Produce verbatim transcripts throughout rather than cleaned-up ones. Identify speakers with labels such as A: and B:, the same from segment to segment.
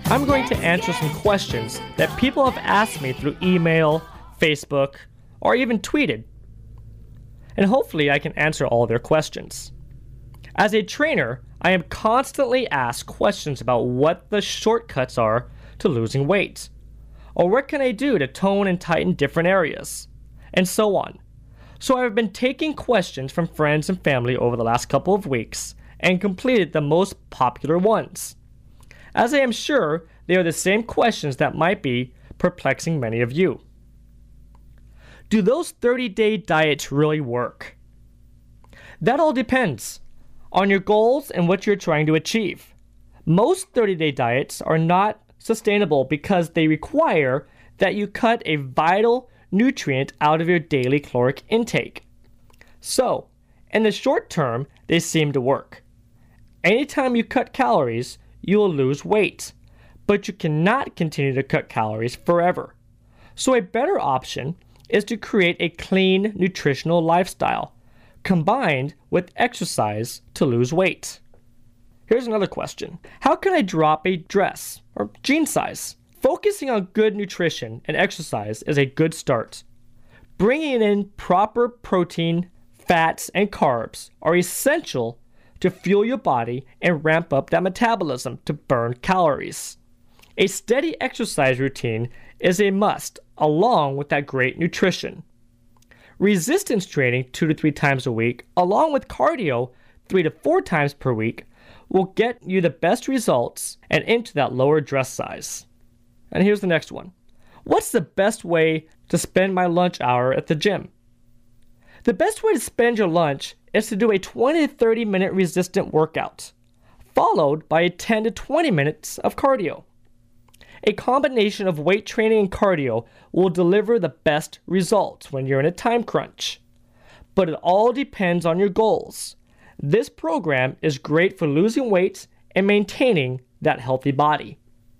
A: I'm going to answer some questions that people have asked me through email, Facebook, or even tweeted. And hopefully I can answer all their questions. As a trainer, I am constantly asked questions about what the shortcuts are to losing weight, or what can I do to tone and tighten different areas, and so on. So I've been taking questions from friends and family over the last couple of weeks and completed the most popular ones, as I am sure they are the same questions that might be perplexing many of you. Do those thirty-day diets really work? That all depends on your goals and what you're trying to achieve. Most thirty-day diets are not sustainable because they require that you cut a vital nutrient out of your daily caloric intake. So, in the short term, they seem to work. Anytime you cut calories, you will lose weight, but you cannot continue to cut calories forever. So a better option is to create a clean nutritional lifestyle, combined with exercise to lose weight. Here's another question. How can I drop a dress or jean size? Focusing on good nutrition and exercise is a good start. Bringing in proper protein, fats, and carbs are essential to fuel your body and ramp up that metabolism to burn calories. A steady exercise routine is a must, along with that great nutrition. Resistance training two to three times a week, along with cardio three to four times per week, will get you the best results and into that lower dress size. And here's the next one. What's the best way to spend my lunch hour at the gym? The best way to spend your lunch is to do a twenty to thirty minute resistant workout, followed by a ten to twenty minutes of cardio. A combination of weight training and cardio will deliver the best results when you're in a time crunch. But it all depends on your goals. This program is great for losing weight and maintaining that healthy body.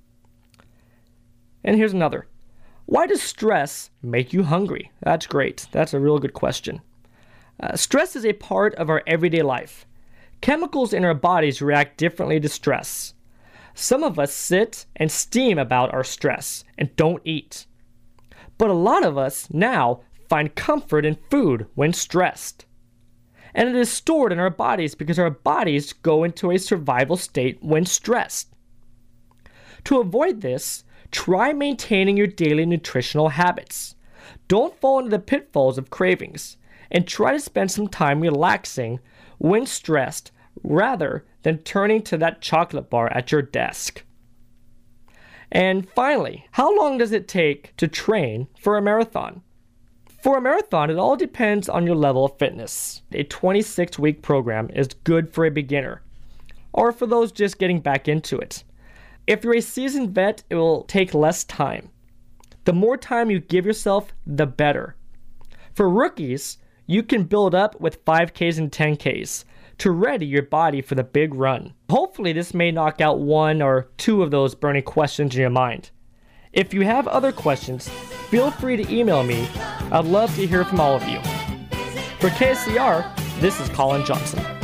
A: And here's another. Why does stress make you hungry? That's great. That's a real good question. Uh, stress is a part of our everyday life. Chemicals in our bodies react differently to stress. Some of us sit and steam about our stress and don't eat. But a lot of us now find comfort in food when stressed. And it is stored in our bodies because our bodies go into a survival state when stressed. To avoid this, try maintaining your daily nutritional habits. Don't fall into the pitfalls of cravings, and try to spend some time relaxing when stressed rather than turning to that chocolate bar at your desk. And finally, how long does it take to train for a marathon? For a marathon, it all depends on your level of fitness. A twenty-six week program is good for a beginner, or for those just getting back into it. If you're a seasoned vet, it will take less time. The more time you give yourself, the better. For rookies, you can build up with five Ks and ten Ks to ready your body for the big run. Hopefully this may knock out one or two of those burning questions in your mind. If you have other questions, feel free to email me. I'd love to hear from all of you. For K S C R, this is Colin Johnson.